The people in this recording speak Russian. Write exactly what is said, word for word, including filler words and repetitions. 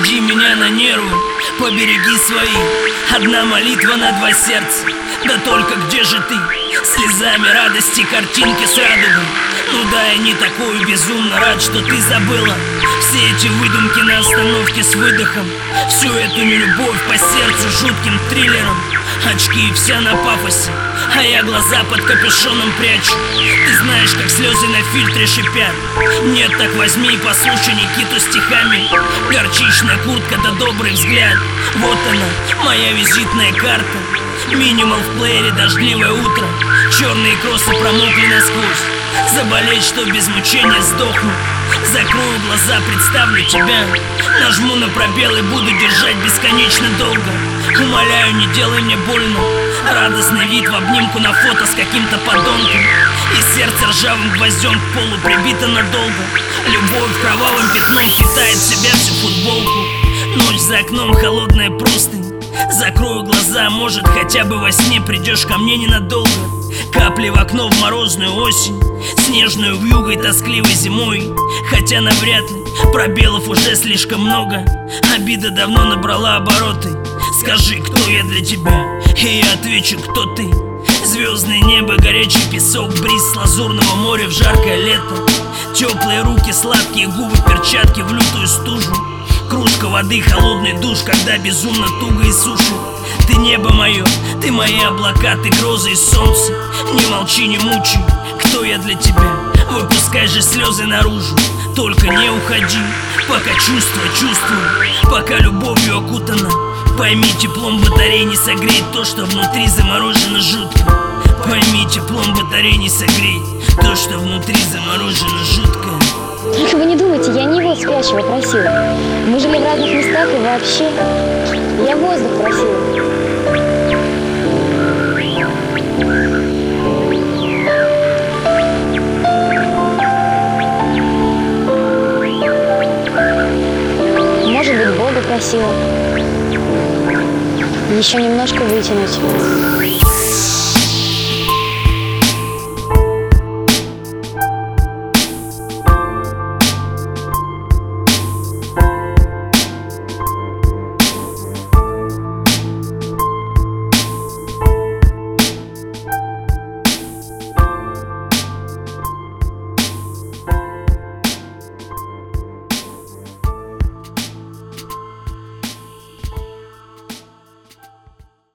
сведи меня на нервы, побереги свои. Одна молитва на два сердца, да только где же ты? Слезами радости картинки с радугой. Ну да, я не такой безумно рад, что ты забыла все эти выдумки на остановке с выдохом, всю эту нелюбовь по сердцу жутким триллером. Очки и вся на пафосе, а я глаза под капюшоном прячу. Ты знаешь, как слезы на фильтре шипят. Нет, так возьми и послушай Никиту стихами. Горчичная куртка да добрый взгляд. Вот она, моя визитная карта. Минимал в плеере, дождливое утро. Черные кроссы промокли насквозь. Заболеть, что без мучения сдохну. Закрою глаза, представлю тебя. Нажму на пробел и буду держать бесконечно долго. Умоляю, не делай мне больно. Радостный вид в обнимку на фото с каким-то подонком. И сердце ржавым гвоздем к полу прибито надолго. Любовь кровавым пятном впитает в себя всю футболку. Ночь за окном, холодная простынь. Закрою глаза, может, хотя бы во сне придешь ко мне ненадолго. Капли в окно в морозную осень, снежную вьюгой тоскливой зимой. Хотя навряд ли, пробелов уже слишком много. Обида давно набрала обороты. Скажи, кто я для тебя, и я отвечу, кто ты. Звездное небо, горячий песок, бриз с лазурного моря в жаркое лето. Теплые руки, сладкие губы, перчатки в лютую стужу. Кружка воды, холодный душ, когда безумно туго и сушит. Ты небо мое, ты мои облака, ты грозы и солнце. Не молчи, не мучай, кто я для тебя? Выпускай же слезы наружу, только не уходи. Пока чувство чувствую, пока любовью окутано. Пойми, теплом батарей не согреет то, что внутри заморожено жутко. Пойми, теплом батарей не согреет то, что внутри заморожено жутко. Только вы не думайте, я не его спящего просила. Мы жили в разных местах и вообще. Я воздух просила. Может быть, Бога просила. Еще немножко вытянуть.